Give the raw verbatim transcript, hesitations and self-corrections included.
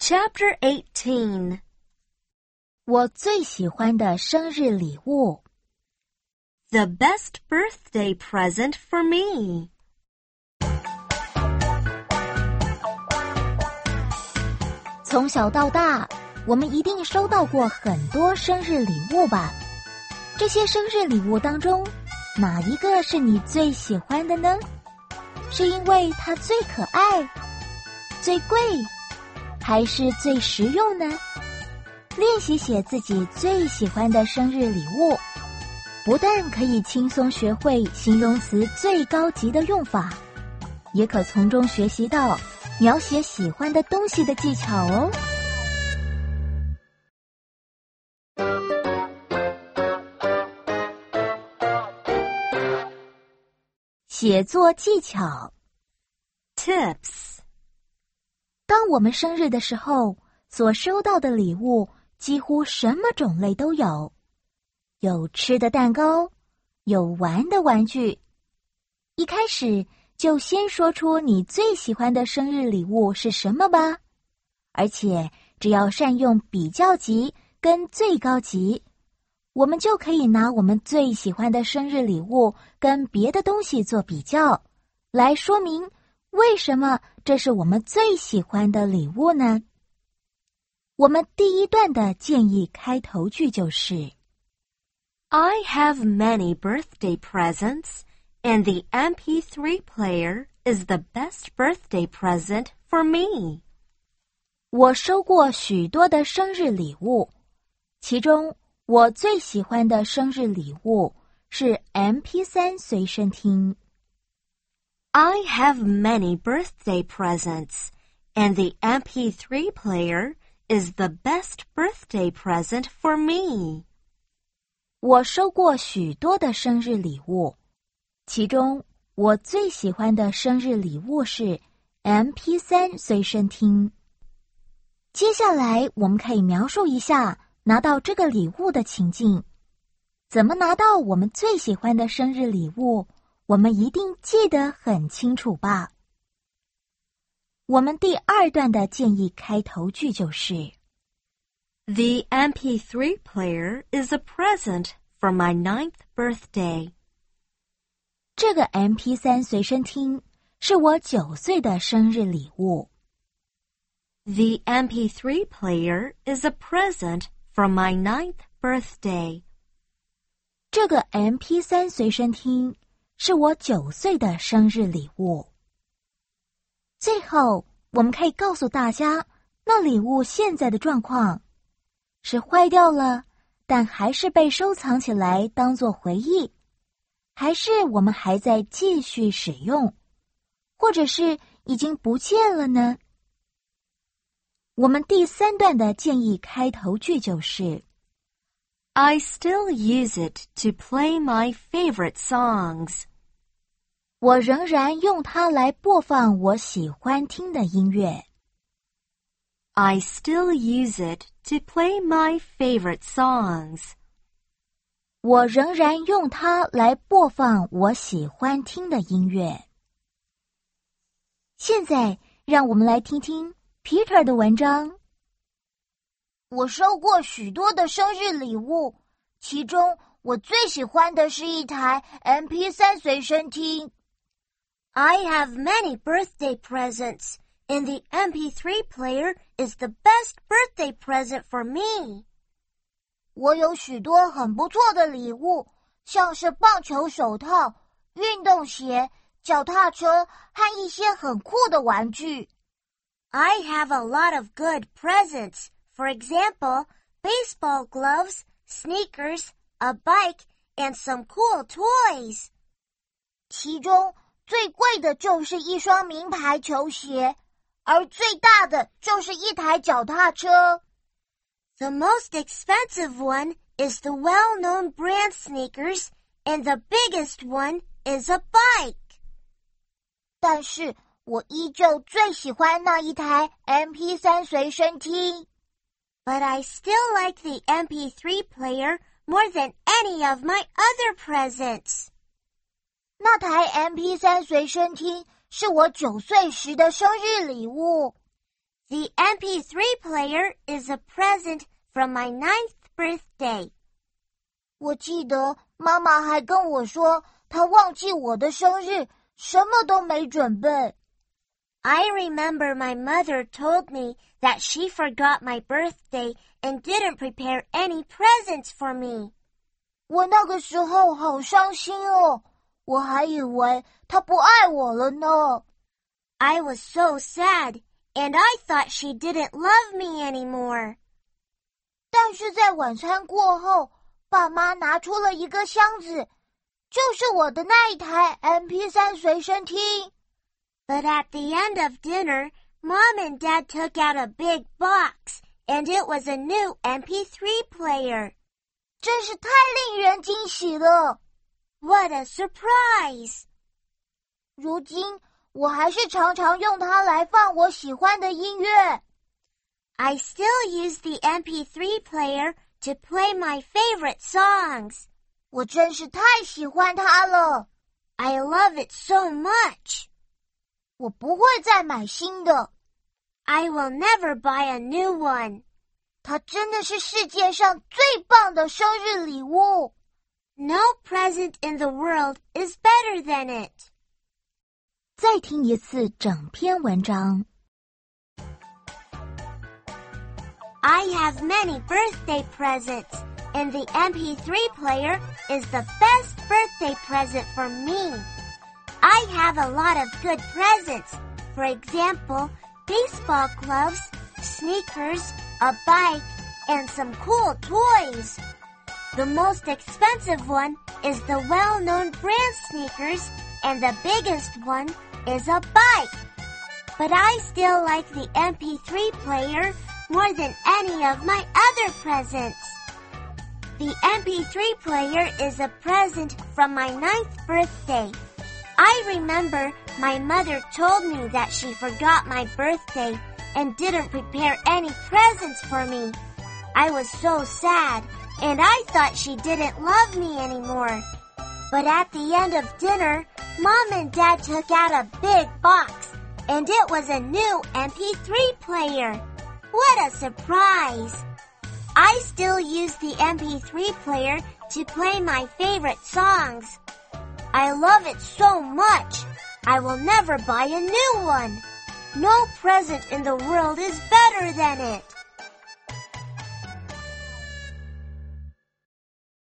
Chapter eighteen. 我最喜欢的生日礼物。 The best birthday present for me. 从小到大，我们一定收到过很多生日礼物吧？这些生日礼物当中，哪一个是你最喜欢的呢？是因为它最可爱、最贵，还是最实用呢？练习写自己最喜欢的生日礼物，不但可以轻松学会形容词最高级的用法，也可从中学习到描写喜欢的东西的技巧哦。写作技巧 Tips. 当我们生日的时候，所收到的礼物几乎什么种类都有，有吃的蛋糕，有玩的玩具。一开始就先说出你最喜欢的生日礼物是什么吧，而且只要善用比较级跟最高级，我们就可以拿我们最喜欢的生日礼物跟别的东西做比较，来说明为什么这是我们最喜欢的礼物呢？我们第一段的建议开头句就是 I have many birthday presents, and the M P three player is the best birthday present for me. 我收过许多的生日礼物，其中我最喜欢的生日礼物是 M P 三 随身听。 I have many birthday presents, and the M P three player is the best birthday present for me. 我收过许多的生日礼物，其中我最喜欢的生日礼物是 M P 三 随身听。接下来我们可以描述一下拿到这个礼物的情境。怎么拿到我们最喜欢的生日礼物，我们一定记得很清楚吧？我们第二段的建议开头句就是 The M P three player is a present for my ninth birthday. 这个 M P 三 随身听是我九岁的生日礼物。 The M P three player is a present for my ninth birthday. 这个 M P 三 随身听是我九岁的生日礼物。最后，我们可以告诉大家，那礼物现在的状况是坏掉了，但还是被收藏起来当作回忆，还是我们还在继续使用，或者是已经不见了呢？我们第三段的建议开头句就是 I still use it to play my favorite songs. 我仍然用它来播放我喜欢听的音乐。 I still use it to play my favorite songs. 我仍然用它来播放我喜欢听的音乐。现在，让我们来听听 Peter 的文章。 我收过许多的生日礼物，其中我最喜欢的是一台 M P 三 随身听。I have many birthday presents, and the M P three player is the best birthday present for me. 我有许多很不错的礼物，像是棒球手套、运动鞋、脚踏车和一些很酷的玩具。I have a lot of good presents. For example, baseball gloves, sneakers, a bike, and some cool toys. 其中最贵的就是一双名牌球鞋，而最大的就是一台脚踏车。The most expensive one is the well-known brand sneakers, and the biggest one is a bike. 但是我依旧最喜欢那一台 M P 三 随身听。But I still like the M P three player more than any of my other presents. 那台 M P 三 随身听是我九岁时的生日礼物。 The M P three player is a present from my ninth birthday. 我记得妈妈还跟我说，她忘记我的生日，什么都没准备。 I remember my mother told me that she forgot my birthday and didn't prepare any presents for me. 我那个时候好伤心哦，我还以为她不爱我了呢。 I was so sad, and I thought she didn't love me anymore. 但是在晚餐过后，爸妈拿出了一个箱子，就是我的那一台 M P 三 随身听。 But at the end of dinner, Mom and Dad took out a big box, and it was a new M P three player. 真是太令人惊喜了！ What a surprise! 如今，我还是常常用它来放我喜欢的音乐。 I still use the M P three player to play my favorite songs. 我真是太喜欢它了。 I love it so much. 我不会再买新的。 I will never buy a new one. 它真的是世界上最棒的生日礼物。 No present in the world is better than it. 再听一次整篇文章。 I have many birthday presents, and the M P three player is the best birthday present for me. I have a lot of good presents. For example, baseball gloves, sneakers, a bike, and some cool toys. The most expensive one is the well-known brand sneakers, and the biggest one is a bike. But I still like the M P three player more than any of my other presents. The M P three player is a present from my ninth birthday. I remember my mother told me that she forgot my birthday and didn't prepare any presents for me. I was so sad, and I thought she didn't love me anymore. But at the end of dinner, Mom and Dad took out a big box, and it was a new M P three player. What a surprise! I still use the M P three player to play my favorite songs. I love it so much. I will never buy a new one. No present in the world is better than it.